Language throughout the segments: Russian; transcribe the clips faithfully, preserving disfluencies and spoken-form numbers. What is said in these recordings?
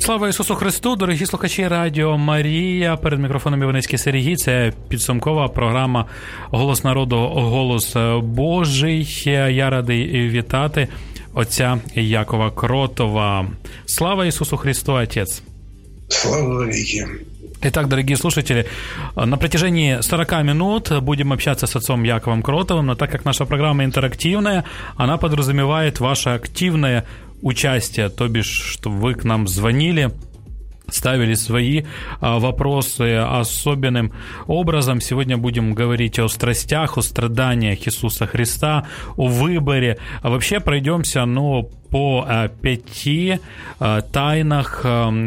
Слава Ісусу Христу, дорогі слухачі Радіо Марія. Перед мікрофоном Іваницький Сергій. Це підсумкова програма «Голос народу. Голос Божий». Я радий вітати отця Якова Кротова. Слава Ісусу Христу, Отец! Слава веки! Итак, дорогие слушатели, на протяжении сорок минут будем общаться с отцом Яковом Кротовым, но так как наша программа интерактивная, она подразумевает ваше активное участие, то бишь, чтобы вы к нам звонили, ставили свои вопросы особенным образом. Сегодня будем говорить о страстях, о страданиях Иисуса Христа, о выборе. А вообще пройдемся, ну, по пяти тайнах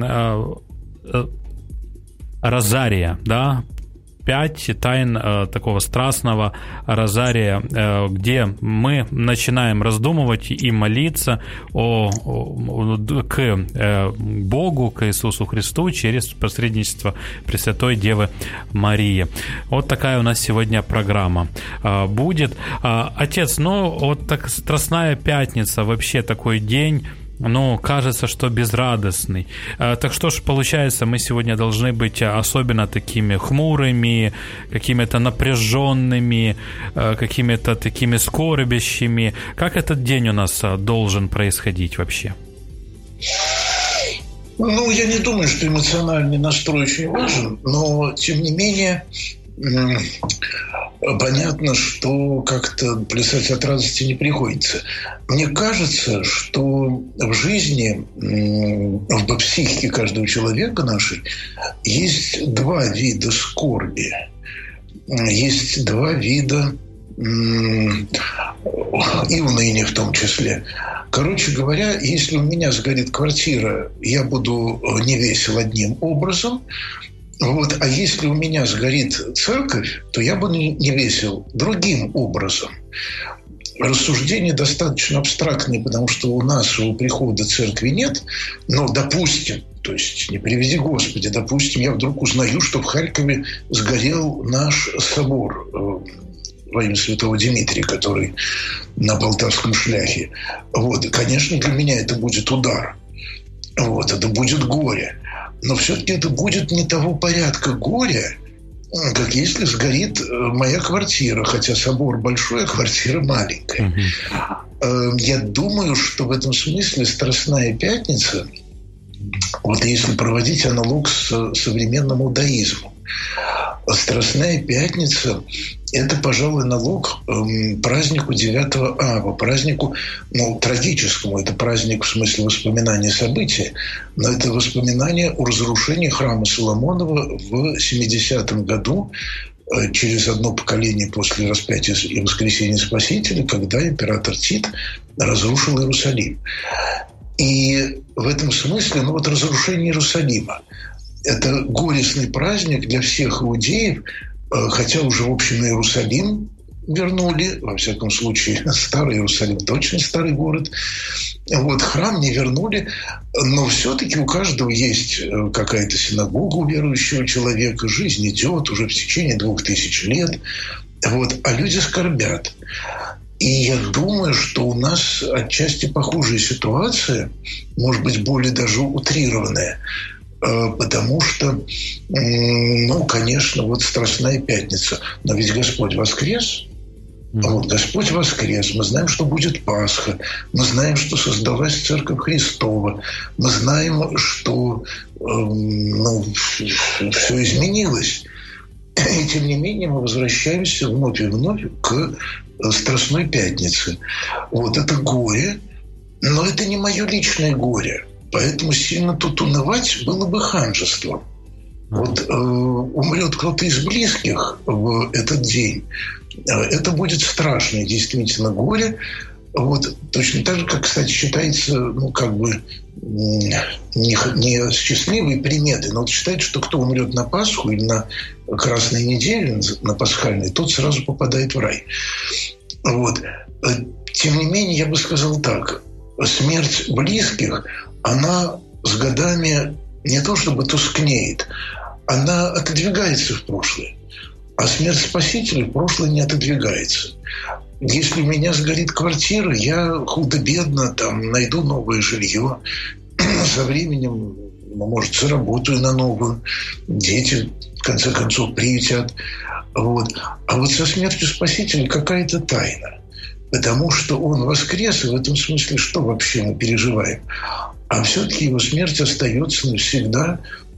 Розария, да, пять тайн э, такого страстного Розария, э, где мы начинаем раздумывать и молиться о, о, к э, Богу, к Иисусу Христу через посредничество Пресвятой Девы Марии. Вот такая у нас сегодня программа э, будет. Э, отец, ну, вот так Страстная Пятница, вообще такой день, ну, кажется, что безрадостный. Так что ж, получается, мы сегодня должны быть особенно такими хмурыми, какими-то напряженными, какими-то такими скорбящими. Как этот день у нас должен происходить вообще? Ну, я не думаю, что эмоциональный настрой очень важен, но, тем не менее, понятно, что как-то плясать от радости не приходится. Мне кажется, что в жизни, в психике каждого человека нашей есть два вида скорби. Есть два вида и уныния в том числе. Короче говоря, если у меня сгорит квартира, я буду невесел одним образом. Вот. А если у меня сгорит церковь, то я буду невесел другим образом. Рассуждение достаточно абстрактное, потому что у нашего прихода церкви нет. Но, допустим, то есть не приведи Господи, допустим, я вдруг узнаю, что в Харькове сгорел наш собор во имя святого Дмитрия, который на Полтавском шляхе. Вот. Конечно, для меня это будет удар. Вот. Это будет горе. Но все-таки это будет не того порядка горя, как если сгорит моя квартира. Хотя собор большой, а квартира маленькая. Mm-hmm. Я думаю, что в этом смысле Страстная Пятница, вот если проводить аналог с современным иудаизмом, Страстная Пятница – это, пожалуй, налог э, празднику девятого ава, празднику, ну, трагическому. Это праздник в смысле воспоминания события, но это воспоминание о разрушении храма Соломонова в семидесятом году, э, через одно поколение после распятия и воскресения Спасителя, когда император Тит разрушил Иерусалим. И в этом смысле, ну, вот разрушение Иерусалима – это горестный праздник для всех иудеев, хотя уже, в общем, Иерусалим вернули, во всяком случае, старый Иерусалим, точно старый город. Вот, храм не вернули, но все-таки у каждого есть какая-то синагога у верующего человека, жизнь идет уже в течение двух тысяч лет, вот, а люди скорбят. И я думаю, что у нас отчасти похожая ситуация, может быть, более даже утрированная, потому что, ну, конечно, вот Страстная Пятница. Но ведь Господь воскрес. Вот Господь воскрес. Мы знаем, что будет Пасха. Мы знаем, что создалась Церковь Христова. Мы знаем, что ну, все изменилось. И тем не менее мы возвращаемся вновь и вновь к Страстной Пятнице. Вот это горе. Но это не мое личное горе. Поэтому сильно тут унывать было бы ханжеством. Вот э, умрет кто-то из близких в этот день, это будет страшное действительно горе. Вот, точно так же, как, кстати, считается, ну, как бы не, не счастливой приметой, но вот считается, что кто умрет на Пасху или на Красной неделе, на Пасхальной, тот сразу попадает в рай. Вот. Тем не менее, я бы сказал так. Смерть близких, она с годами не то чтобы тускнеет, она отодвигается в прошлое. А смерть Спасителя в прошлое не отодвигается. Если у меня сгорит квартира, я худо-бедно там найду новое жилье. Со временем ну, может, заработаю на новую, дети, в конце концов, прилетят. Вот. А вот со смертью Спасителя какая-то тайна. Потому что он воскрес, и в этом смысле что вообще мы переживаем? А все-таки его смерть остается навсегда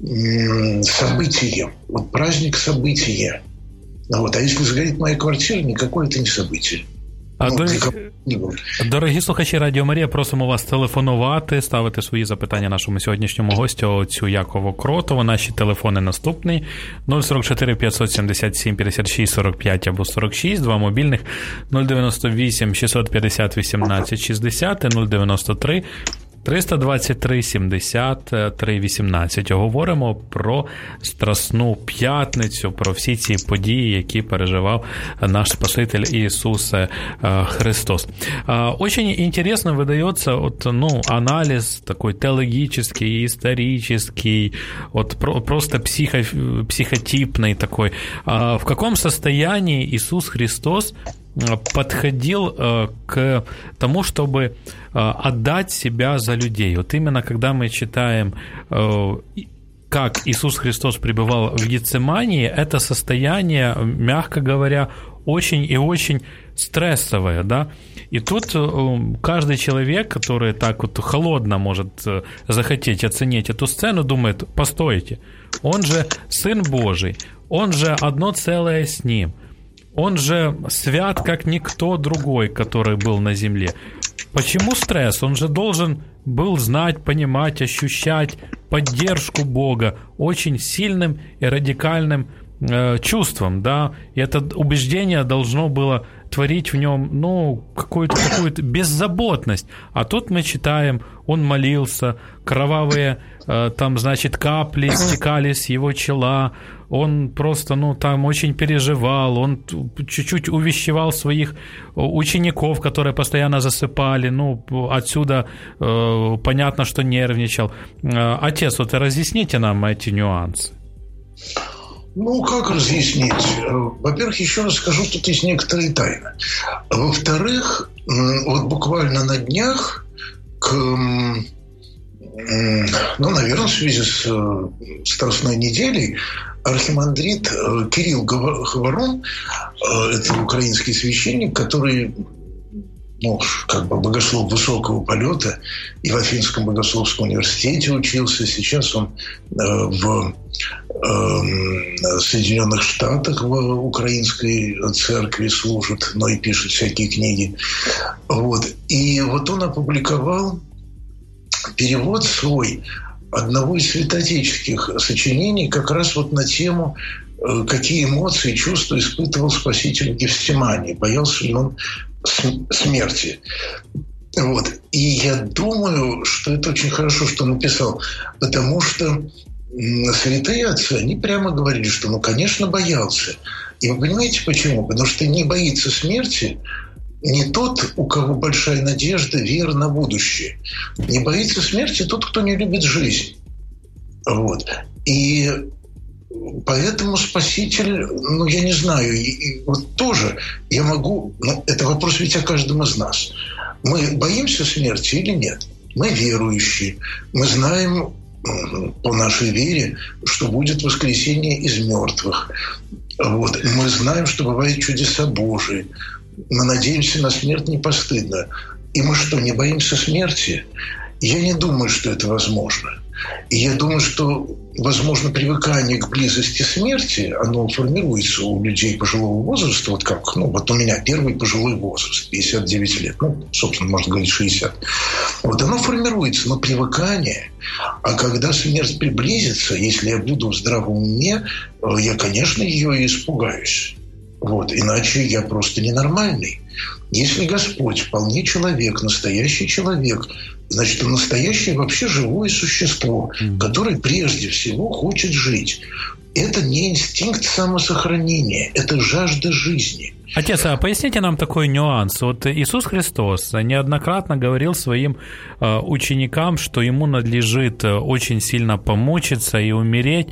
событием. Вот праздник события. Вот. А если сгорит моя квартира, никакое это не событие. А ну, дорогі, дорогі слухачі Радіо Марія, просимо вас телефонувати, ставити свої запитання нашому сьогоднішньому гостю, отцю Якову Кротову. Наші телефони наступні: нуль сорок чотири п'ятсот сімдесят сім п'ятдесят шість сорок п'ять або сорок шість, два мобільних нуль дев'яносто вісім шістсот п'ятдесят вісімнадцять шістдесят і нуль дев'яносто три триста двадцять три сімдесят три вісімнадцять. Говоримо про Страсну П'ятницю, про всі ці події, які переживав наш Спаситель Иисус Христос. Очень интересно выдается вот, ну, анализ такой теологический, исторический, вот просто психо, психотипный такой. В каком состоянии Иисус Христос подходил к тому, чтобы отдать себя за людей? Вот именно когда мы читаем, как Иисус Христос пребывал в Гефсимании, это состояние, мягко говоря, очень и очень стрессовое, да? И тут каждый человек, который так вот холодно может захотеть оценить эту сцену, думает: постойте, он же Сын Божий, он же одно целое с Ним, он же свят, как никто другой, который был на земле. Почему стресс? Он же должен был знать, понимать, ощущать поддержку Бога очень сильным и радикальным э, чувством, да? И это убеждение должно было творить в нем, ну, какую-то какую-то беззаботность. А тут мы читаем, он молился, кровавые э, там, значит, капли стекали с его чела, он просто, ну, там очень переживал, он чуть-чуть увещевал своих учеников, которые постоянно засыпали, ну, отсюда э, понятно, что нервничал. Э, отец, вот разъясните нам эти нюансы. Ну, как разъяснить? Во-первых, еще раз скажу, тут есть некоторые тайны. Во-вторых, вот буквально на днях к... Ну, наверное, в связи с Страстной неделей архимандрит Кирилл Говорун, это украинский священник, который, ну, как бы богослов высокого полета, и в Афинском богословском университете учился. Сейчас он в Соединенных Штатах в украинской церкви служит, но и пишет всякие книги. Вот. И вот он опубликовал перевод свой одного из святоотеческих сочинений как раз вот на тему, какие эмоции и чувства испытывал Спаситель в Гефсимании. Боялся ли он смерти. Вот. И я думаю, что это очень хорошо, что он написал, потому что святые отцы, они прямо говорили, что, ну, конечно, боялся. И вы понимаете, почему? Потому что не боится смерти не тот, у кого большая надежда, вера на будущее. Не боится смерти тот, кто не любит жизнь. Вот. И поэтому Спаситель, ну, я не знаю, и, и вот тоже я могу... Ну, это вопрос ведь о каждом из нас. Мы боимся смерти или нет? Мы верующие. Мы знаем по нашей вере, что будет воскресение из мертвых. Вот. Мы знаем, что бывают чудеса Божии. Мы надеемся на смерть не постыдно. И мы что, не боимся смерти? Я не думаю, что это возможно. И я думаю, что, возможно, привыкание к близости смерти, оно формируется у людей пожилого возраста, вот как, ну, вот у меня первый пожилой возраст, пятьдесят девять лет, ну, собственно, можно говорить, шестьдесят. Вот оно формируется, но привыкание, а когда смерть приблизится, если я буду в здравом уме, я, конечно, ее и испугаюсь. Вот, иначе я просто ненормальный. Если Господь вполне человек, настоящий человек, значит, он настоящее вообще живое существо, mm-hmm. которое прежде всего хочет жить. Это не инстинкт самосохранения, это жажда жизни. Отец, а поясните нам такой нюанс. Вот Иисус Христос неоднократно говорил своим ученикам, что ему надлежит очень сильно помучиться и умереть,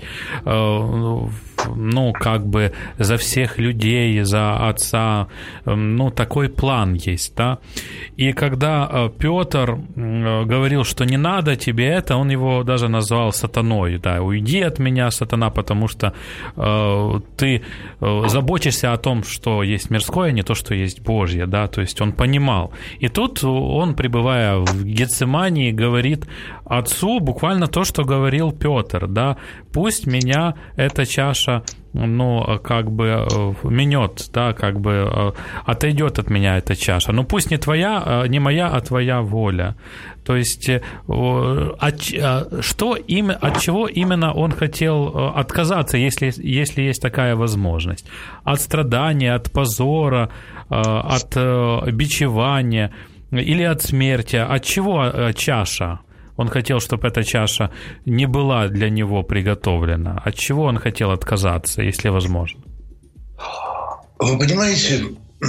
ну, как бы за всех людей, за Отца, ну, такой план есть, да. И когда Петр говорил, что не надо тебе это, он его даже назвал сатаной, да, уйди от меня, сатана, потому что э, ты заботишься о том, что есть мирское, а не то, что есть Божье, да, то есть он понимал. И тут он, пребывая в Гефсимании, говорит Отцу буквально то, что говорил Петр, да, пусть меня эта чаша, ну, как бы минет, да, как бы отойдет от меня эта чаша. Ну, пусть не твоя, не моя, а твоя воля. То есть, от, что им, от чего именно он хотел отказаться, если, если есть такая возможность? От страдания, от позора, от бичевания или от смерти? От чего чаша? Он хотел, чтобы эта чаша не была для него приготовлена. От чего он хотел отказаться, если возможно? Вы понимаете,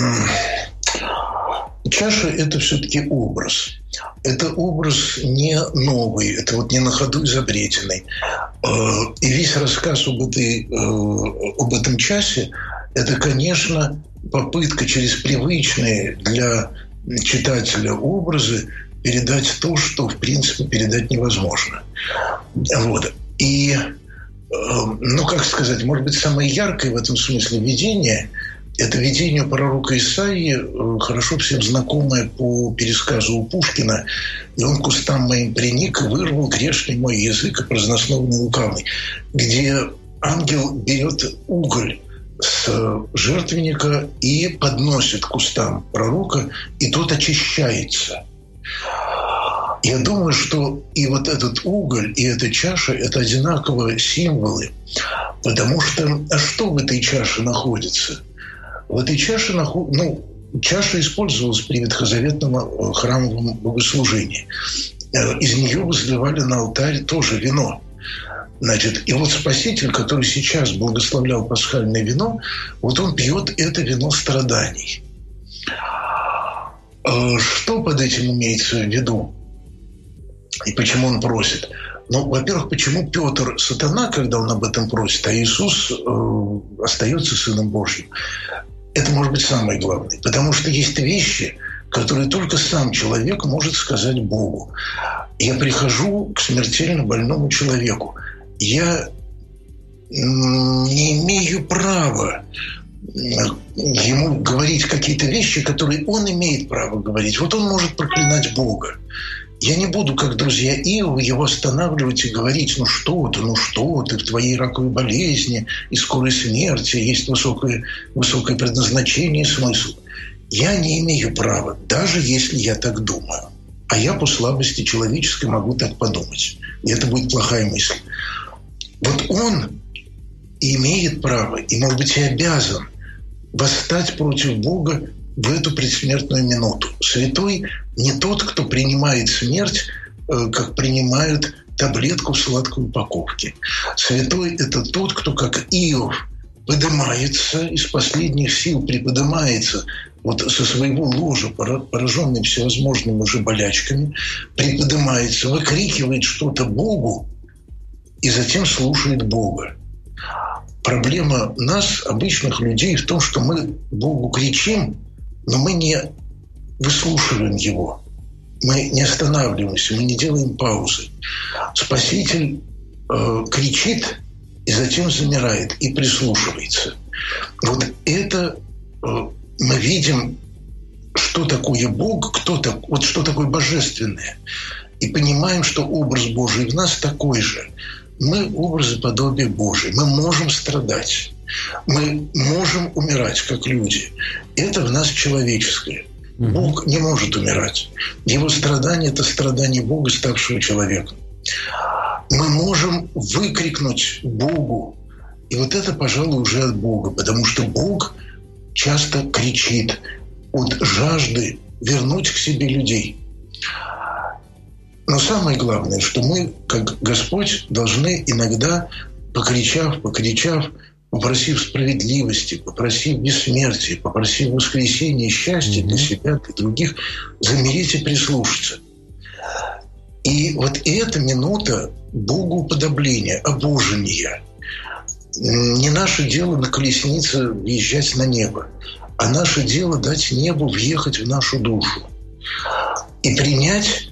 чаша – это все-таки образ. Это образ не новый, это вот не на ходу изобретенный. И весь рассказ об, этой, об этом часе – это, конечно, попытка через привычные для читателя образы передать то, что, в принципе, передать невозможно. Вот. И, ну, как сказать, может быть, самое яркое в этом смысле видение – это видение пророка Исаии, хорошо всем знакомое по пересказу у Пушкина. «И он к устам моим приник, и вырвал грешный мой язык, и празднословный лукавый», где ангел берет уголь с жертвенника и подносит к устам пророка, и тот очищается. Я думаю, что и вот этот уголь, и эта чаша – это одинаковые символы, потому что а что в этой чаше находится? В этой чаше, ну, чаша использовалась при ветхозаветном храмовом богослужении. Из нее возливали на алтарь тоже вино. Значит, и вот Спаситель, который сейчас благословлял пасхальное вино, вот он пьет это вино страданий. Что под этим имеется в виду? И почему он просит? Ну, во-первых, почему Петр сатана, когда он об этом просит, а Иисус э, остается Сыном Божьим? Это может быть самое главное. Потому что есть вещи, которые только сам человек может сказать Богу. Я прихожу к смертельно больному человеку. Я не имею права ему говорить какие-то вещи, которые он имеет право говорить. Вот он может проклинать Бога. Я не буду, как друзья Иова, его останавливать и говорить: ну что ты, ну что ты, в твоей раковой болезни и скорой смерти есть высокое, высокое предназначение и смысл. Я не имею права, даже если я так думаю. А я по слабости человеческой могу так подумать. И это будет плохая мысль. Вот он имеет право, и, может быть, и обязан восстать против Бога в эту предсмертную минуту. Святой не тот, кто принимает смерть, как принимают таблетку в сладкой упаковке. Святой – это тот, кто, как Иов, поднимается, из последних сил приподнимается вот со своего ложа, пораженный всевозможными уже болячками, приподнимается, выкрикивает что-то Богу и затем слушает Бога. Проблема нас, обычных людей, в том, что мы Богу кричим, но мы не выслушиваем Его. Мы не останавливаемся, мы не делаем паузы. Спаситель э, кричит и затем замирает и прислушивается. Вот это э, мы видим, что такое Бог, кто так, вот что такое божественное. И понимаем, что образ Божий в нас такой же. Мы образы подобия Божие. Мы можем страдать. Мы можем умирать, как люди. Это в нас человеческое. Бог не может умирать. Его страдание – это страдание Бога, ставшего человеком. Мы можем выкрикнуть Богу. И вот это, пожалуй, уже от Бога. Потому что Бог часто кричит от жажды вернуть к себе людей. Но самое главное, что мы, как Господь, должны иногда, покричав, покричав, попросив справедливости, попросив бессмертия, попросив воскресения и счастья mm-hmm. для себя, для других, замереть и прислушаться. И вот эта минута богоуподобления, обожения. Не наше дело на колеснице въезжать на небо, а наше дело дать небу въехать в нашу душу. И принять,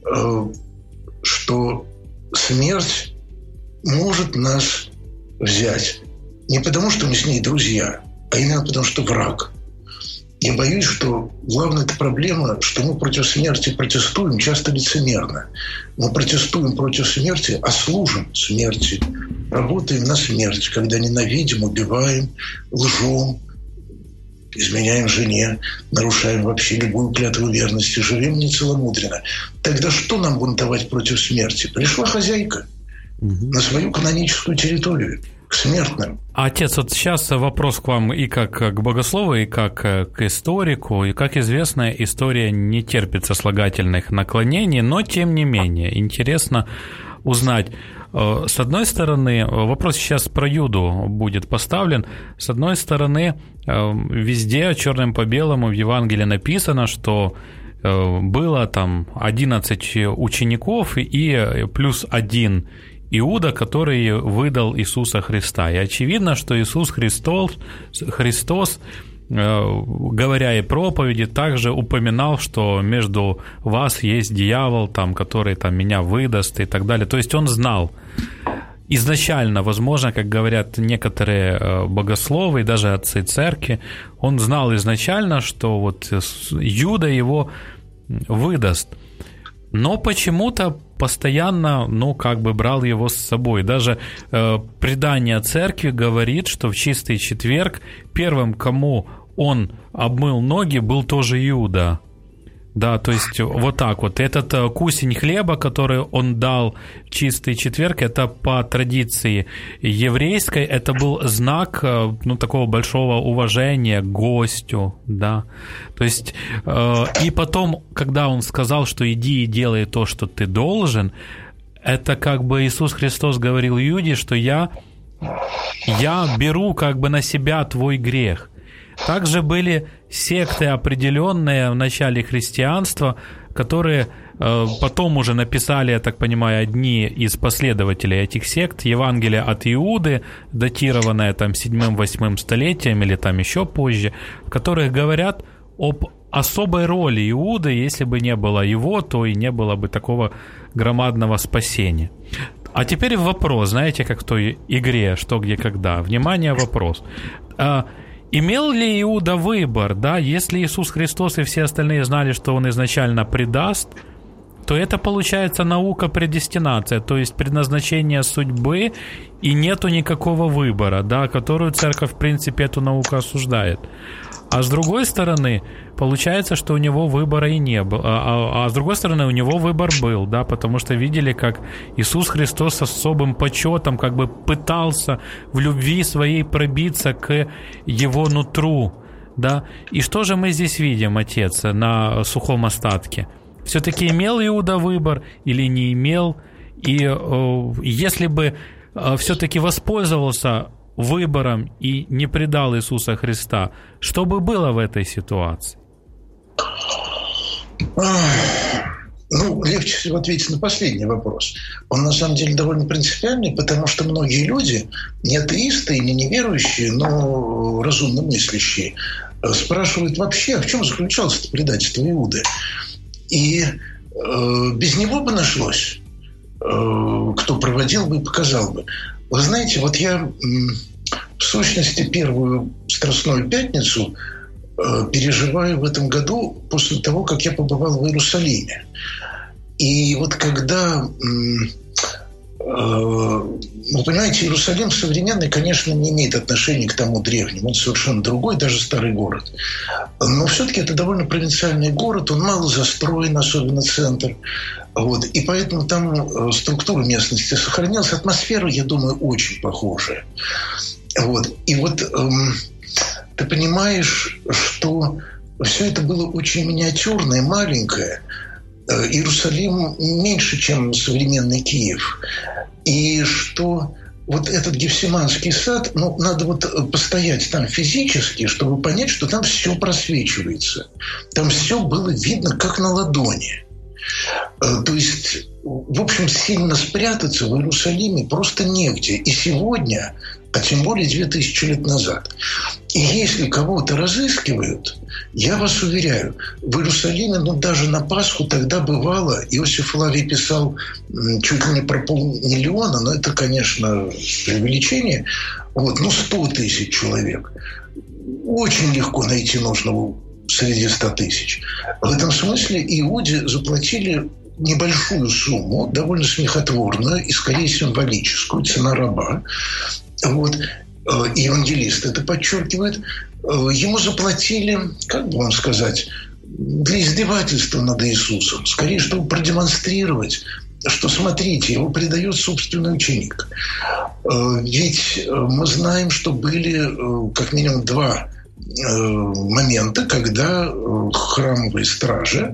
что смерть может нас взять. Не потому, что мы с ней друзья, а именно потому, что враг. Я боюсь, что главная эта проблема, что мы против смерти протестуем часто лицемерно. Мы протестуем против смерти, а служим смерти. Работаем на смерть, когда ненавидим, убиваем, лжем, изменяем жене, нарушаем вообще любую клятву верности, живем нецеломудренно. Тогда что нам бунтовать против смерти? Пришла хозяйка угу. на свою каноническую территорию, к смертным. Отец, вот сейчас вопрос к вам и как к богослову, и как к историку. И, как известно, история не терпит сослагательных наклонений, но, тем не менее, интересно узнать. С одной стороны, вопрос сейчас про Иуду будет поставлен. С одной стороны, везде черным по белому в Евангелии написано, что было там одиннадцать учеников и плюс один Иуда, который выдал Иисуса Христа. И очевидно, что Иисус Христос, Христос, говоря и проповеди, также упоминал, что между вас есть дьявол, там, который там, меня выдаст и так далее. То есть он знал изначально, возможно, как говорят некоторые богословы и даже отцы церкви, он знал изначально, что вот Иуда его выдаст. Но почему-то постоянно, ну, как бы брал его с собой. Даже э, предание церкви говорит, что в чистый четверг первым, кому он обмыл ноги, был тоже Иуда. Да, то есть вот так вот. Этот кусень хлеба, который он дал в чистый четверг, это по традиции еврейской, это был знак, ну, такого большого уважения к гостю, да. То есть, и потом, когда он сказал, что иди и делай то, что ты должен, это как бы Иисус Христос говорил Иуде, что я, я беру как бы на себя твой грех. Также были секты определенные в начале христианства, которые э, потом уже написали, я так понимаю, одни из последователей этих сект, Евангелие от Иуды, датированное там седьмым-восьмым столетием или там еще позже, в которых говорят об особой роли Иуды. Если бы не было его, то и не было бы такого громадного спасения. А теперь вопрос, знаете, как в той игре «Что, где, когда». Внимание, вопрос. Имел ли Иуда выбор, да, если Иисус Христос и все остальные знали, что он изначально предаст, то это получается наука предестинация, то есть предназначение судьбы, и нету никакого выбора, да, которую церковь, в принципе, эту науку осуждает. А с другой стороны, получается, что у него выбора и не было. А, а, а с другой стороны, у него выбор был, да, потому что видели, как Иисус Христос с особым почетом как бы пытался в любви своей пробиться к его нутру, да. И что же мы здесь видим, Отец, на сухом остатке? Все-таки имел Иуда выбор или не имел? И э, если бы э, все-таки воспользовался выбором и не предал Иисуса Христа, что бы было в этой ситуации? Ну, легче всего ответить на последний вопрос. Он, на самом деле, довольно принципиальный, потому что многие люди, не атеисты и не неверующие, но разумно мыслящие, спрашивают вообще, а в чем заключалось это предательство Иуды? И э, без него бы нашлось, э, кто проводил бы и показал бы. Вы знаете, вот я в сущности первую Страстную пятницу э, переживаю в этом году после того, как я побывал в Иерусалиме. И вот когда, э, вы понимаете, Иерусалим современный, конечно, не имеет отношения к тому древнему. Он совершенно другой, даже старый город. Но все-таки это довольно провинциальный город, он мало застроен, особенно центр. Вот. И поэтому там структура местности сохранилась, атмосфера, я думаю, очень похожая. Вот. И вот эм, ты понимаешь, что все это было очень миниатюрное, маленькое. Иерусалим меньше, чем современный Киев. И что вот этот Гефсиманский сад, ну, надо вот постоять там физически, чтобы понять, что там все просвечивается. Там все было видно, как на ладони. То есть, в общем, сильно спрятаться в Иерусалиме просто негде. И сегодня, а тем более две тысячи лет назад. И если кого-то разыскивают, я вас уверяю, в Иерусалиме, ну, даже на Пасху тогда бывало, Иосиф Флавий писал чуть ли не про полмиллиона, но это, конечно, преувеличение, вот, ну, сто тысяч человек. Очень легко найти нужного среди ста тысяч. В этом смысле Иуде заплатили небольшую сумму, довольно смехотворную и скорее символическую, цена раба. Вот. Евангелист это подчеркивает. Ему заплатили, как бы вам сказать, для издевательства над Иисусом. Скорее, чтобы продемонстрировать, что, смотрите, его предает собственный ученик. Ведь мы знаем, что были как минимум два момента, когда храмовые стражи,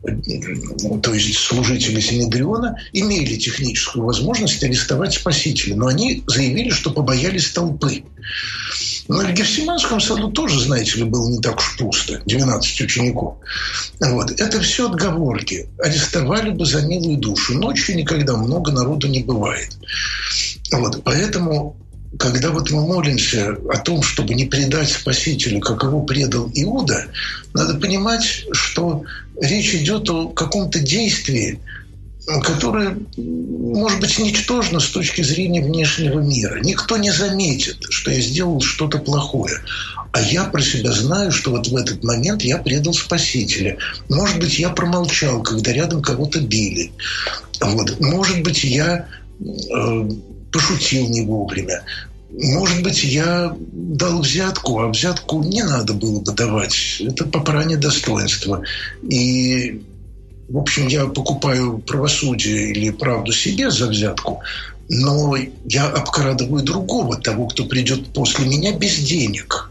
то есть служители Синедриона, имели техническую возможность арестовать Спасителя, но они заявили, что побоялись толпы. Но в Гефсиманском саду тоже, знаете ли, было не так уж пусто, двенадцать учеников. Вот. Это все отговорки. Арестовали бы за милую душу. Ночью никогда много народу не бывает. Вот. Поэтому, когда вот мы молимся о том, чтобы не предать Спасителю, как его предал Иуда, надо понимать, что речь идет о каком-то действии, которое, может быть, ничтожно с точки зрения внешнего мира. Никто не заметит, что я сделал что-то плохое. А я про себя знаю, что вот в этот момент я предал Спасителя. Может быть, я промолчал, когда рядом кого-то били. Вот. Может быть, я э, пошутил не вовремя. Может быть, я дал взятку, а взятку не надо было бы давать. Это попрание достоинства. И, в общем, я покупаю правосудие или правду себе за взятку, но я обкрадываю другого, того, кто придет после меня, без денег.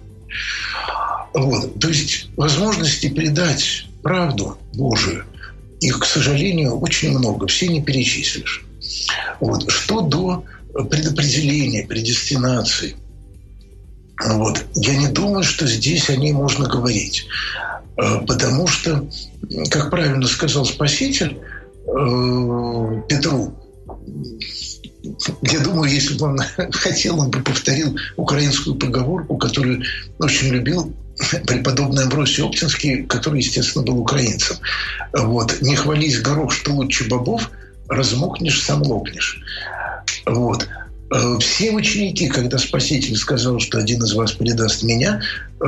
Вот. То есть возможности предать правду Божию, их, к сожалению, очень много. Все не перечислишь. Вот. Что до предопределения, предестинации. Вот. Я не думаю, что здесь о ней можно говорить. Потому что, как правильно сказал Спаситель э, Петру, я думаю, если бы он хотел, он бы повторил украинскую поговорку, которую очень любил преподобный Амвросий Оптинский, который, естественно, был украинцем. Вот. «Не хвались, горох, что лучше бобов, размокнешь, сам лопнешь». Вот. Все ученики, когда Спаситель сказал, что один из вас предаст меня,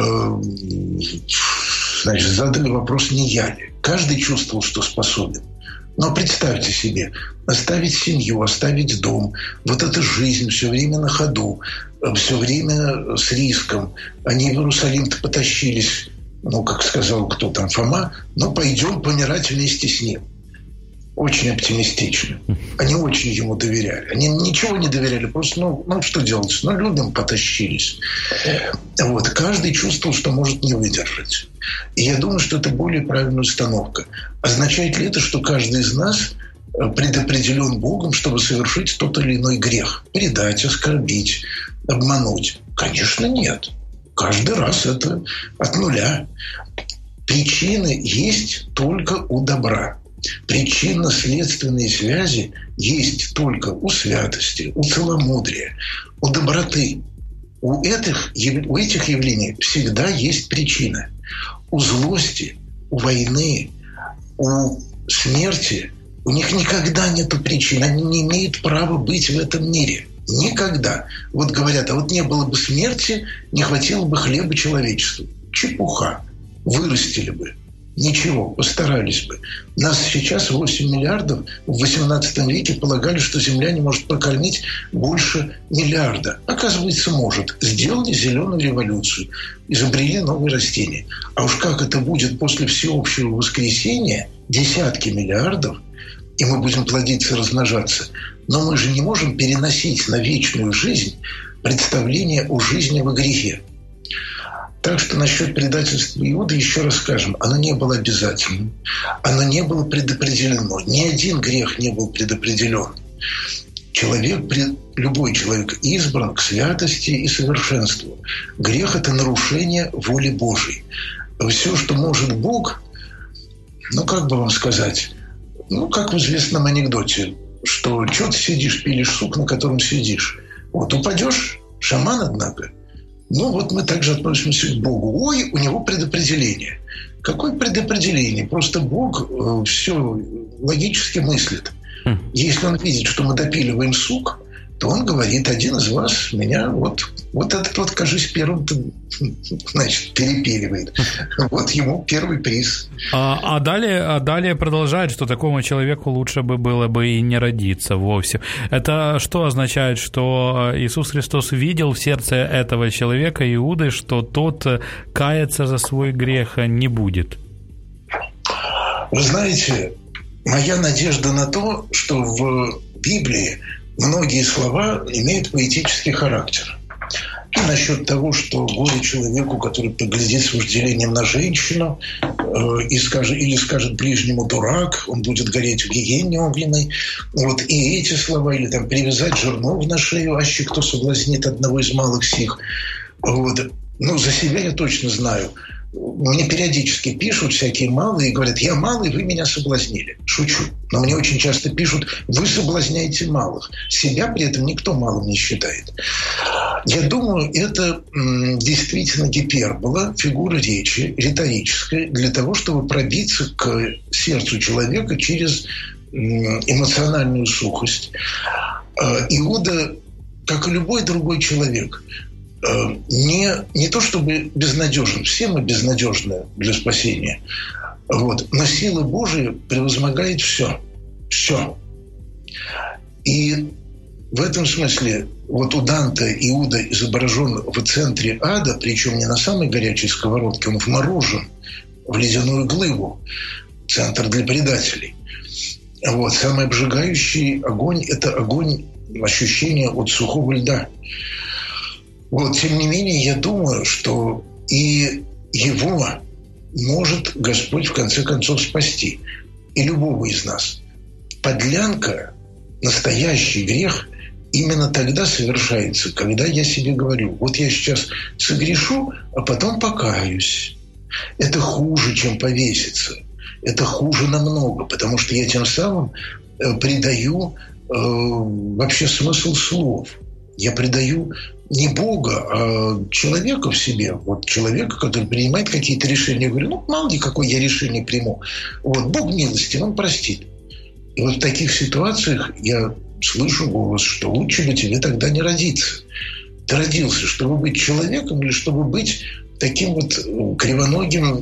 значит, задали вопрос, не я ли. Каждый чувствовал, что способен. Но представьте себе, оставить семью, оставить дом, вот эта жизнь все время на ходу, все время с риском. Они в Иерусалим-то потащились, ну, как сказал кто там, Фома, ну, пойдем помирать вместе с ним. Очень оптимистично. Они очень ему доверяли. Они ничего не доверяли. Просто, ну, ну что делать? Ну, людям потащились. Вот. Каждый чувствовал, что может не выдержать. И я думаю, что это более правильная установка. Означает ли это, что каждый из нас предопределен Богом, чтобы совершить тот или иной грех? Предать, оскорбить, обмануть? Конечно, нет. Каждый раз это от нуля. Причины есть только у добра. Причинно-следственные связи есть только у святости, у целомудрия, у доброты. У этих, у этих явлений всегда есть причина. У злости, у войны, у смерти у них никогда нет причин. Они не имеют права быть в этом мире. Никогда. Вот говорят, а вот не было бы смерти, не хватило бы хлеба человечеству. Чепуха. Вырастили бы. Ничего, постарались бы. Нас сейчас восемь миллиардов. В восемнадцатом веке полагали, что Земля не может прокормить больше миллиарда. Оказывается, может. Сделали зеленую революцию. Изобрели новые растения. А уж как это будет после всеобщего воскресения, десятки миллиардов, и мы будем плодиться, размножаться. Но мы же не можем переносить на вечную жизнь представление о жизни во грехе. Так что насчет предательства Иуды еще раз скажем, оно не было обязательным, оно не было предопределено. Ни один грех не был предопределен. Человек любой человек избран к святости и совершенству. Грех – это нарушение воли Божьей. Все, что может Бог, ну, как бы вам сказать, ну, как в известном анекдоте, что что ты сидишь, пилишь сук, на котором сидишь. Вот упадешь, шаман, однако. Ну, вот мы также относимся к Богу. Ой, у него предопределение. Какое предопределение? Просто Бог э, все логически мыслит. Если он видит, что мы допиливаем сук, то он говорит: один из вас меня вот, вот этот вот, кажись, первым, значит, перепиливает. Вот ему первый приз. А, а, далее, а далее продолжает, что такому человеку лучше бы было бы и не родиться вовсе. Это что означает? Что Иисус Христос видел в сердце этого человека, Иуды, что тот каяться за свой грех не будет? Вы знаете, моя надежда на то, что в Библии многие слова имеют поэтический характер. И насчет того, что горе человеку, который поглядит с вожделением на женщину э, и скажет, или скажет ближнему «дурак», он будет гореть в гиене огненной. Вот и эти слова, или там «привязать жернов на шею, аще кто соблазнит одного из малых сих». Вот. Ну, за себя я точно знаю. Мне периодически пишут всякие малые и говорят: я малый, вы меня соблазнили. Шучу. Но мне очень часто пишут: вы соблазняете малых. Себя при этом никто малым не считает. Я думаю, это м, действительно гипербола, фигура речи, риторическая, для того, чтобы пробиться к сердцу человека через м, эмоциональную сухость. Иуда, как и любой другой человек, Не, не то чтобы безнадежен, все мы безнадежны для спасения, вот, но сила Божия превозмогает все, все. И в этом смысле вот у Данте Иуда изображен в центре ада, причем не на самой горячей сковородке, он вморожен в ледяную глыбу, центр для предателей. Вот, самый обжигающий огонь – это огонь ощущения от сухого льда. Вот, тем не менее, я думаю, что и его может Господь в конце концов спасти. И любого из нас. Подлянка, настоящий грех, именно тогда совершается, когда я себе говорю: вот я сейчас согрешу, а потом покаюсь. Это хуже, чем повеситься. Это хуже намного, потому что я тем самым придаю э, вообще смысл слов. Я придаю не Бога, а человека в себе. Вот человека, который принимает какие-то решения. Я говорю: ну, мало ли, какое я решение приму. Вот, Бог милостив, Он простит. И вот в таких ситуациях я слышу голос, что лучше бы тебе тогда не родиться. Ты родился, чтобы быть человеком или чтобы быть таким вот кривоногим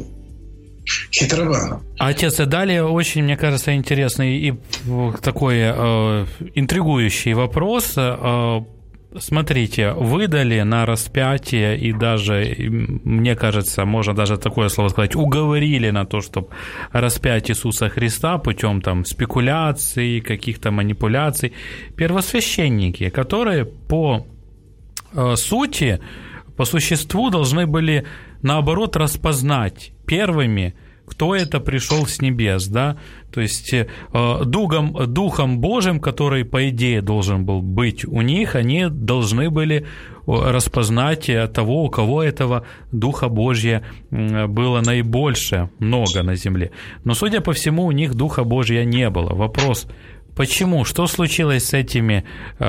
хитрованом. Отец, и далее очень, мне кажется, интересный и такой э, интригующий вопрос. Э, Смотрите, выдали на распятие и даже, мне кажется, можно даже такое слово сказать, уговорили на то, чтобы распять Иисуса Христа путем там спекуляций, каких-то манипуляций. Первосвященники, которые по э, сути, по существу должны были, наоборот, распознать первыми, кто это пришел с небес, да, то есть э, духом, Духом Божьим, который, по идее, должен был быть у них, они должны были распознать того, у кого этого Духа Божия было наибольше, много на земле. Но, судя по всему, у них Духа Божия не было. Вопрос: почему? Что случилось с этими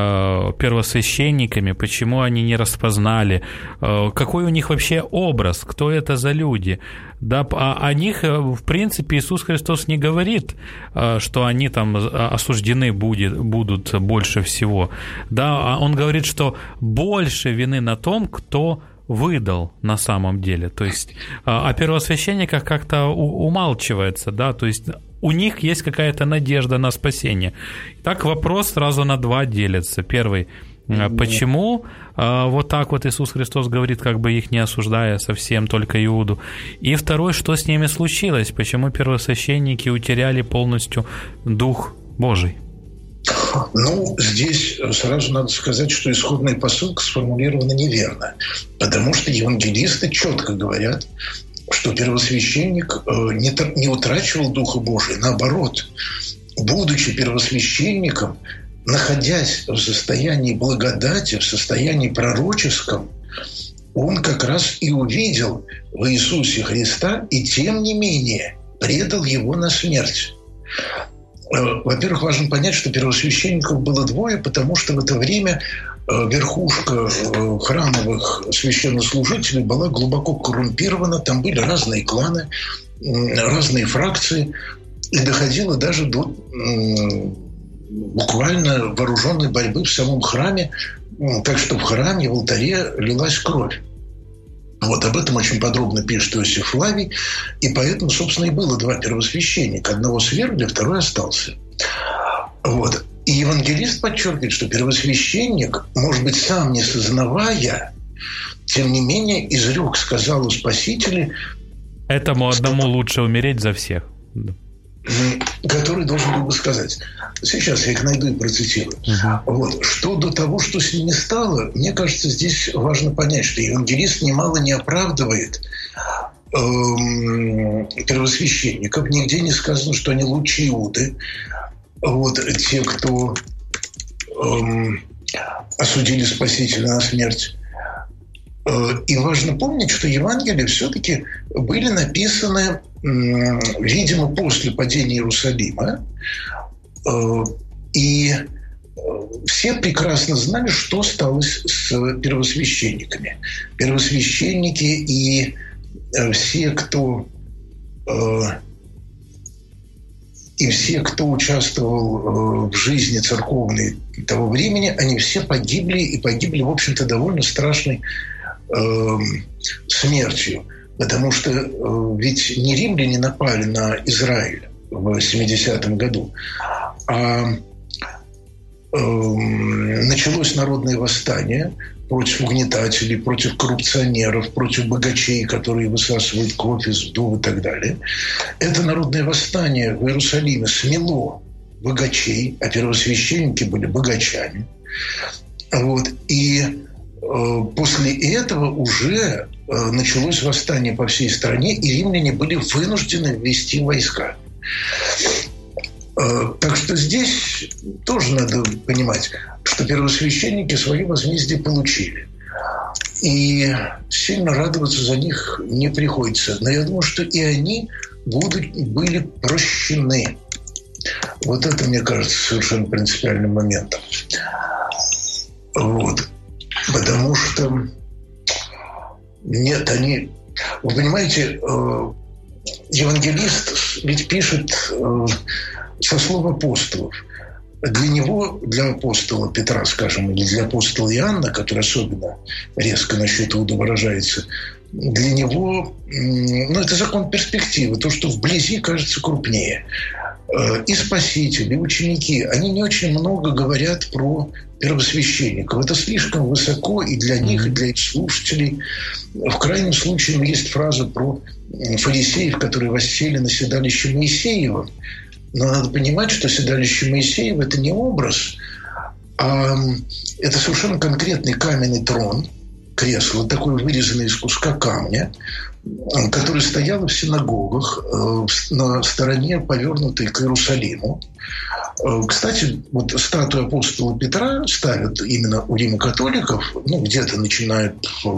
э, первосвященниками? Почему они не распознали? Э, какой у них вообще образ? Кто это за люди? Да, о, о них, в принципе, Иисус Христос не говорит, э, что они там осуждены будет, будут больше всего. Да, Он говорит, что больше вины на том, кто выдал на самом деле. То есть о первосвященниках как-то умалчивается, да, то есть у них есть какая-то надежда на спасение. Так вопрос сразу на два делится. Первый: почему вот так вот Иисус Христос говорит, как бы их не осуждая совсем, только Иуду? И второй: что с ними случилось? Почему первосвященники утеряли полностью Дух Божий? Ну, здесь сразу надо сказать, что исходная посылка сформулирована неверно, потому что евангелисты четко говорят, что первосвященник не утрачивал Духа Божия, наоборот, будучи первосвященником, находясь в состоянии благодати, в состоянии пророческом, он как раз и увидел в Иисусе Христа и, тем не менее, предал его на смерть. Во-первых, важно понять, что первосвященников было двое, потому что в это время верхушка храмовых священнослужителей была глубоко коррумпирована. Там были разные кланы, разные фракции. И доходило даже до буквально вооруженной борьбы в самом храме. Так что в храме, в алтаре лилась кровь. Вот об этом очень подробно пишет Иосиф Флавий. И поэтому, собственно, и было два первосвященника. Одного свергли, второй остался. Вот. И евангелист подчеркивает, что первосвященник, может быть, сам не сознавая, тем не менее, изрек, сказал у Спасителя... Этому одному что... лучше умереть за всех. Который должен был бы сказать. Сейчас я их найду и процитирую. Uh-huh. Вот. Что до того, что с ними стало, мне кажется, здесь важно понять, что евангелист немало не оправдывает эм, первосвященников. Нигде не сказано, что они лучше Иуды. Вот, те, кто эм, осудили Спасителя на смерть. И важно помнить, что Евангелия все-таки были написаны, видимо, после падения Иерусалима. И все прекрасно знали, что стало с первосвященниками. Первосвященники и все, кто... И все, кто участвовал в жизни церковной того времени, они все погибли, и погибли, в общем-то, довольно страшной э, смертью. Потому что э, ведь не римляне напали на Израиль в семидесятом году, а э, началось народное восстание против угнетателей, против коррупционеров, против богачей, которые высасывают кровь из вдов и так далее. Это народное восстание в Иерусалиме смело богачей, а первосвященники были богачами. Вот. И э, после этого уже э, началось восстание по всей стране, и римляне были вынуждены ввести войска. Э, так что здесь тоже надо понимать, что первосвященники свое возмездие получили. И сильно радоваться за них не приходится. Но я думаю, что и они будут, были прощены. Вот это, мне кажется, совершенно принципиальным моментом. Вот. Потому что нет, они... Вы понимаете, евангелист ведь пишет со слов апостолов. Для него, для апостола Петра, скажем, или для апостола Иоанна, который особенно резко насчет Иуды выражается, для него, ну, это закон перспективы, то, что вблизи кажется крупнее. И спасители, и ученики, они не очень много говорят про первосвященников. Это слишком высоко и для них, и для их слушателей. В крайнем случае есть фраза про фарисеев, которые воссели на седалище Моисеева. Но надо понимать, что седалище Моисеева – это не образ, а это совершенно конкретный каменный трон, кресло, такое вырезанное из куска камня, которое стояло в синагогах на стороне, повернутой к Иерусалиму. Кстати, вот статую апостола Петра ставят именно у римо-католиков, ну, где-то начинают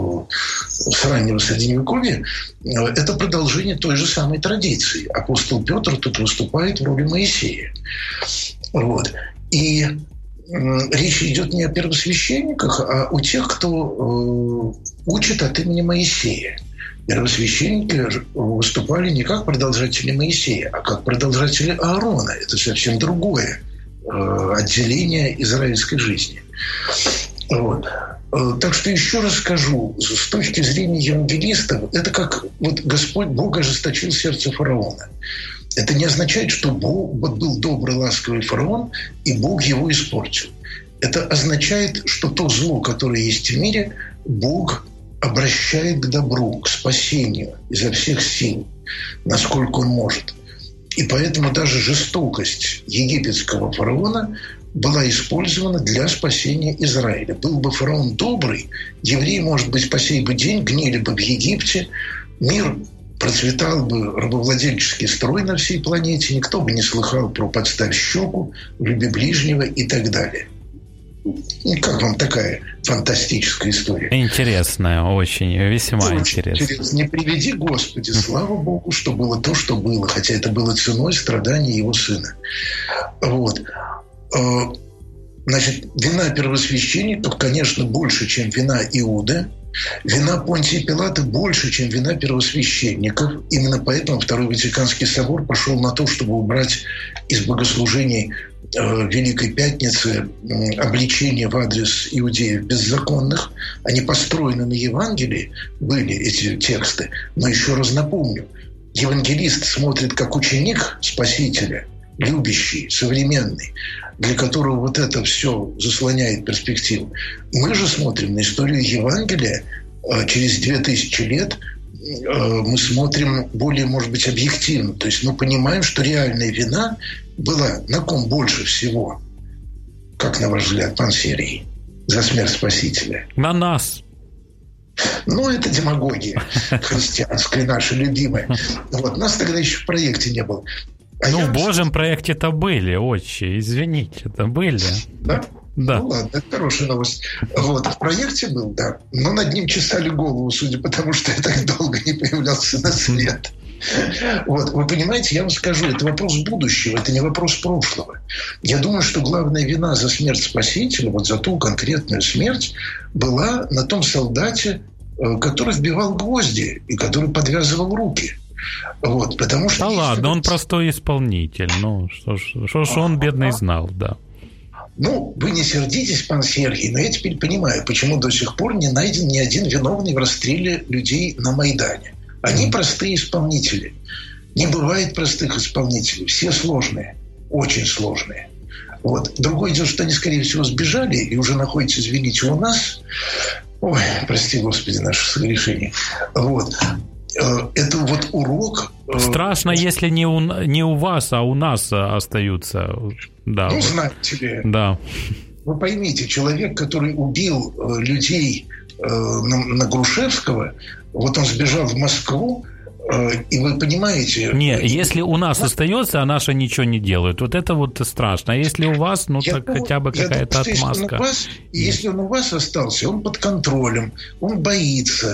с раннего Средневековья. Это продолжение той же самой традиции. Апостол Петр тут выступает в роли Моисея. Вот. И речь идет не о первосвященниках, а о тех, кто учит от имени Моисея. Первосвященники выступали не как продолжатели Моисея, а как продолжатели Аарона. Это совсем другое э, отделение израильской жизни. Вот. Так что еще раз скажу, с точки зрения евангелистов, это как вот Господь Бог ожесточил сердце фараона. Это не означает, что Бог был добрый, ласковый фараон, и Бог его испортил. Это означает, что то зло, которое есть в мире, Бог обращает к добру, к спасению изо всех сил, насколько он может. И поэтому даже жестокость египетского фараона была использована для спасения Израиля. Был бы фараон добрый, евреи, может быть, по сей бы день гнили бы в Египте, мир процветал бы рабовладельческий строй на всей планете, никто бы не слыхал про «подставь щеку», «люби ближнего» и так далее. И как вам такая фантастическая история? Интересная, очень, весьма очень интересная. Интересно. Не приведи, Господи, слава Богу, что было то, что было, хотя это было ценой страданий его сына. Вот. Значит, вина первосвященников, конечно, больше, чем вина Иуды. Вина Понтия Пилата больше, чем вина первосвященников. Именно поэтому Второй Ватиканский собор пошел на то, чтобы убрать из богослужений э, Великой Пятницы э, обличения в адрес иудеев беззаконных. Они построены на Евангелии, были эти тексты. Но еще раз напомню, евангелист смотрит как ученик Спасителя, любящий, современный, для которого вот это все заслоняет перспективу. Мы же смотрим на историю Евангелия через две тысячи лет. Мы смотрим более, может быть, объективно. То есть мы понимаем, что реальная вина была на ком больше всего, как, на ваш взгляд, пан Сергий, за смерть Спасителя? На нас. Ну, это демагогия христианская, наша любимая. Вот. Нас тогда еще в проекте не было. А ну, я... в Божьем проекте-то были, отче, извините, это были. Да? Да. Ну, ладно, это хорошая новость. Вот, в проекте был, да. Но над ним чесали голову, судя по тому, что я так долго не появлялся на свет. Вот, вы понимаете, я вам скажу, это вопрос будущего, это не вопрос прошлого. Я думаю, что главная вина за смерть Спасителя, вот за ту конкретную смерть, была на том солдате, который вбивал гвозди и который подвязывал руки. Вот, потому что... Да ладно, он простой исполнитель. Ну, что ж, что ж он, бедный, знал, да. Ну, вы не сердитесь, пан Сергий, но я теперь понимаю, почему до сих пор не найден ни один виновный в расстреле людей на Майдане. Они простые исполнители. Не бывает простых исполнителей. Все сложные, очень сложные. Вот. Другое дело, что они, скорее всего, сбежали и уже находятся, извините, у нас. Ой, прости, Господи, наше согрешение. Вот. Это вот урок. Страшно, если не у, не у вас, а у нас остаются. Да, ну, вот. знаете ли. Да. Вы поймите, человек, который убил людей на, на Грушевского, вот он сбежал в Москву, и вы понимаете... Не, если у нас остается, а наши ничего не делают, вот это вот страшно. А если у вас, ну я так думаю, хотя бы какая-то думаю, отмазка. Если он, вас, если он у вас остался, он под контролем, он боится,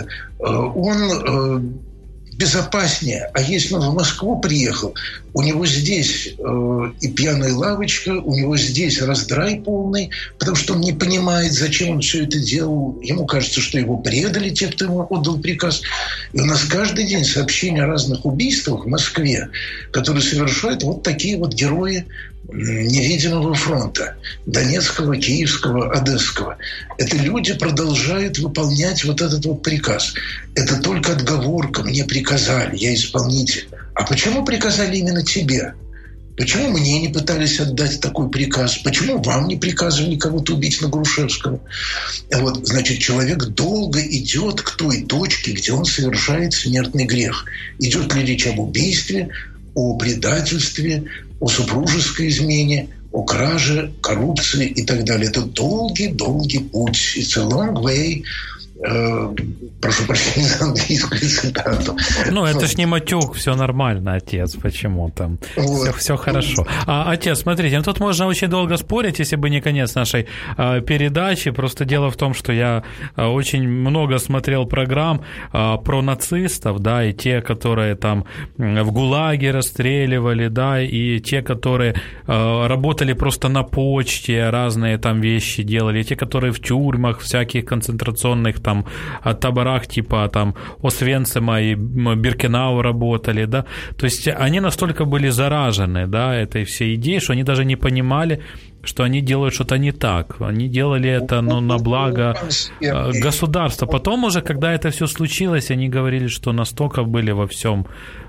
он безопаснее. А если он в Москву приехал, у него здесь э, и пьяная лавочка, у него здесь раздрай полный, потому что он не понимает, зачем он все это делал. Ему кажется, что его предали те, кто ему отдал приказ. И у нас каждый день сообщения о разных убийствах в Москве, которые совершают вот такие вот герои невидимого фронта, Донецкого, Киевского, Одесского. Это люди продолжают выполнять вот этот вот приказ. Это только отговорка. Мне приказали, я исполнитель. А почему приказали именно тебе? Почему мне не пытались отдать такой приказ? Почему вам не приказывали кого-то убить на Грушевского? Вот, значит, человек долго идет к той точке, где он совершает смертный грех. Идет ли речь об убийстве, о предательстве, о супружеской измене, о краже, коррупции и так далее. Это долгий-долгий путь. It's a long way. Э, прошу прощения за английскую цитату. Ну, это ж не матюк, все нормально, отец, почему там? Вот. Все, все хорошо. А, отец, смотрите, ну, тут можно очень долго спорить, если бы не конец нашей а, передачи. Просто дело в том, что я а, очень много смотрел программ а, про нацистов, да, и те, которые там в ГУЛАГе расстреливали, да, и те, которые а, работали просто на почте, разные там вещи делали, и те, которые в тюрьмах всяких концентрационных там таборах типа там Освенцима и Биркенау работали, да, то есть они настолько были заражены, да, этой всей идеей, что они даже не понимали, что они делают что-то не так. Они делали это, ну, на благо государства. Потом уже, когда это все случилось, они говорили, что настолько были во всем,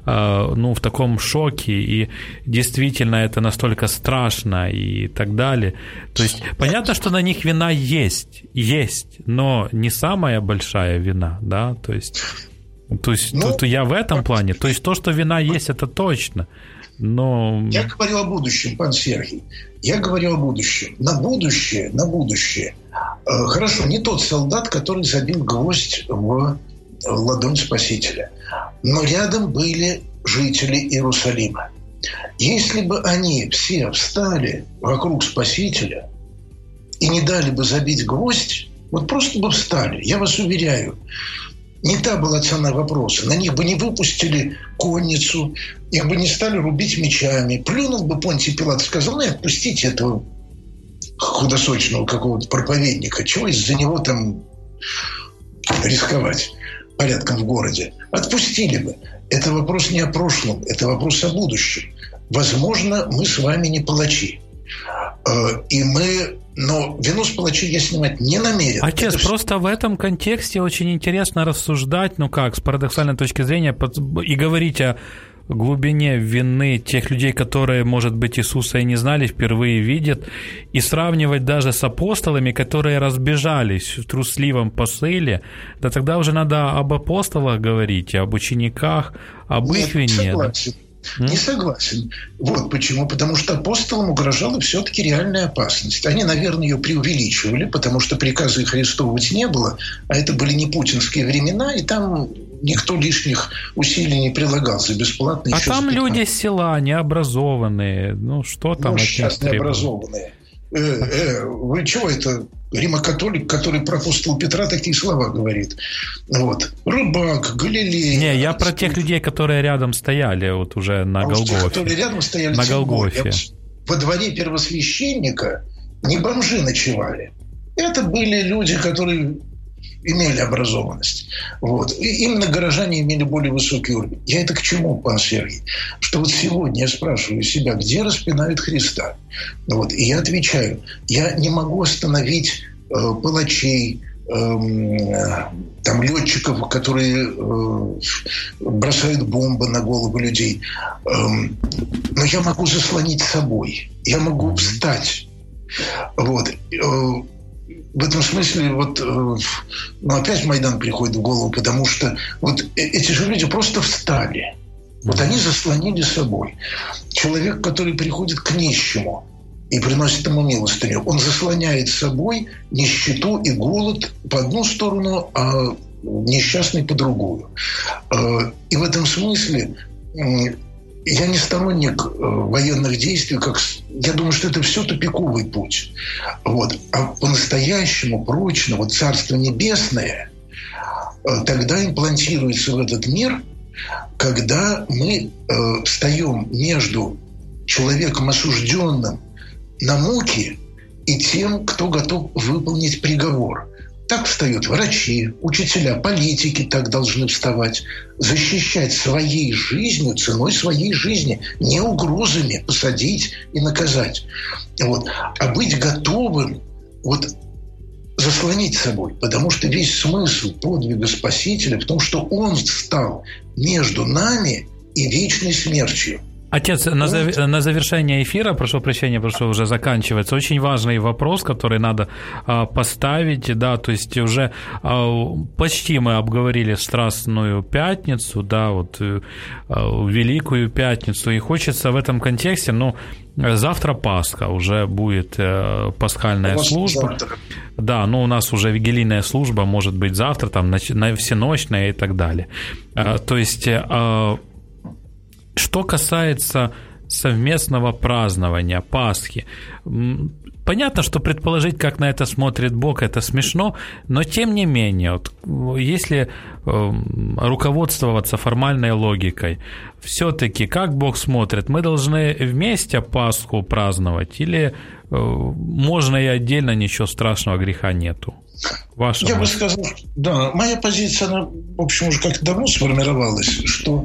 ну, в таком шоке, и действительно это настолько страшно и так далее. То есть понятно, что на них вина есть, есть, но не самая большая вина, да, то есть, то есть ну, тут я в этом плане, то есть то, что вина есть, это точно. Но... Я говорю о будущем, пан Сергий. Я говорю о будущем. На будущее, на будущее. Хорошо, не тот солдат, который забил гвоздь в ладонь Спасителя. Но рядом были жители Иерусалима. Если бы они все встали вокруг Спасителя и не дали бы забить гвоздь, вот просто бы встали, я вас уверяю, не та была цена вопроса. На них бы не выпустили конницу, их бы не стали рубить мечами. Плюнул бы Понтий Пилат и сказал: ну, отпустите этого худосочного какого-то проповедника. Чего из-за него там рисковать порядком в городе? Отпустили бы. Это вопрос не о прошлом, это вопрос о будущем. Возможно, мы с вами не палачи. И мы... Но вину с палачей я снимать не намерен. Отец, это просто все... в этом контексте очень интересно рассуждать, ну как, с парадоксальной точки зрения, и говорить о глубине вины тех людей, которые, может быть, Иисуса и не знали, впервые видят, и сравнивать даже с апостолами, которые разбежались в трусливом посыле, да тогда уже надо об апостолах говорить, об учениках, об Нет, их вине. Согласен. Не согласен. Вот почему. Потому что апостолам угрожала все-таки реальная опасность. Они, наверное, ее преувеличивали, потому что приказа их арестовывать не было, а это были не путинские времена, и там никто лишних усилий не прилагал за бесплатно. А там люди с села, необразованные. Ну, что там? Ну, сейчас необразованные. Э, э, вы чего это? Римо-католик, который про апостола Петра такие слова говорит. Вот. Рыбак, Галилей. Не, я про тех людей, которые рядом стояли, вот уже на а Голгофе. Те, которые рядом стояли на Голгофе. Во дворе первосвященника не бомжи ночевали. Это были люди, которые имели образованность. Вот. И именно горожане имели более высокий уровень. Я это к чему, пан Сергий? Что вот сегодня я спрашиваю себя, где распинают Христа? Вот. И я отвечаю, я не могу остановить э, палачей, э, там, летчиков, которые э, бросают бомбы на головы людей. Э, но я могу заслонить собой. Я могу встать. Вот. Э, В этом смысле вот, ну, опять Майдан приходит в голову, потому что вот эти же люди просто встали. Вот они заслонили собой. Человек, который приходит к нищему и приносит ему милостыню, он заслоняет собой нищету и голод по одну сторону, а несчастный по другую. И в этом смысле я не сторонник военных действий, как я думаю, что это все тупиковый путь. Вот. А по-настоящему прочно, вот Царство Небесное тогда имплантируется в этот мир, когда мы э, встаем между человеком, осужденным на муки, и тем, кто готов выполнить приговор. Так встают врачи, учителя, политики так должны вставать. Защищать своей жизнью, ценой своей жизни, не угрозами посадить и наказать. Вот. А быть готовым вот, заслонить собой. Потому что весь смысл подвига Спасителя в том, что Он встал между нами и вечной смертью. Отец, на, зав... на завершение эфира, прошу прощения, потому что уже заканчивается, очень важный вопрос, который надо а, поставить, да, то есть уже а, почти мы обговорили Страстную Пятницу, да, вот а, Великую Пятницу, и хочется в этом контексте, ну, завтра Пасха, уже будет а, пасхальная служба, завтра. Да, ну, у нас уже вигилийная служба, может быть, завтра, там, на, на всеночная и так далее, а, то есть... А, что касается совместного празднования Пасхи, понятно, что предположить, как на это смотрит Бог, это смешно, но тем не менее, вот, если руководствоваться формальной логикой, все-таки как Бог смотрит, мы должны вместе Пасху праздновать или можно и отдельно, ничего страшного, греха нету? Ваша Я мысль. бы сказал, да, моя позиция, она, в общем, уже как-то давно сформировалась, что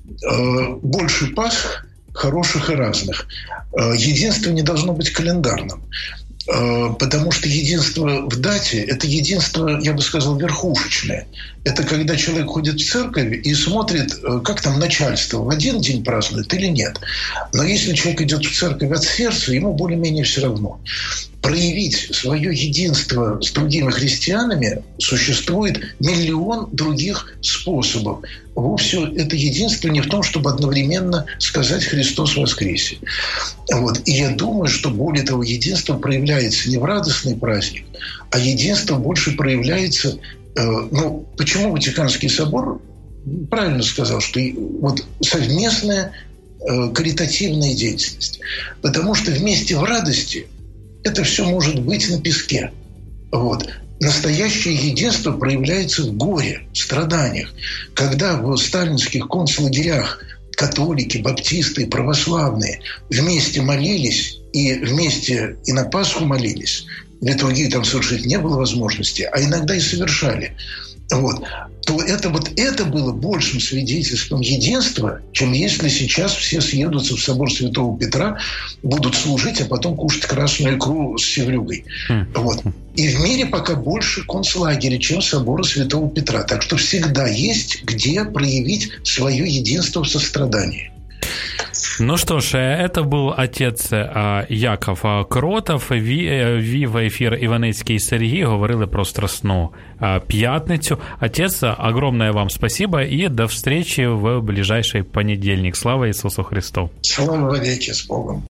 э, больше Пасх хороших и разных. Э, единство не должно быть календарным, э, потому что единство в дате – это единство, я бы сказал, верхушечное. Это когда человек ходит в церковь и смотрит, э, как там начальство в один день празднует или нет. Но если человек идет в церковь от сердца, ему более-менее все равно. Проявить свое единство с другими христианами существует миллион других способов. Вовсе это единство не в том, чтобы одновременно сказать «Христос воскресе». Вот. И я думаю, что более того, единство проявляется не в радостный праздник, а единство больше проявляется Ну, почему Ватиканский собор правильно сказал, что вот совместная каритативная деятельность? Потому что вместе в радости это все может быть на песке. Вот. Настоящее единство проявляется в горе, в страданиях. Когда в сталинских концлагерях католики, баптисты, православные вместе молились и вместе и на Пасху молились, литургию там совершить не было возможности, а иногда и совершали, вот, то это, вот это было большим свидетельством единства, чем если сейчас все съедутся в собор Святого Петра, будут служить, а потом кушать красную икру с севрюгой. Вот. И в мире пока больше концлагеря, чем собора Святого Петра. Так что всегда есть где проявить свое единство в сострадании. Ну что ж, это был отець Яков Кротов. Вів ефір Іваницький Сергій. Говорили про Страстну пятницу. Отец, огромное вам спасибо и до встречи в ближайший понедельник. Слава Иисусу Христу! Слава навеки, с Богом!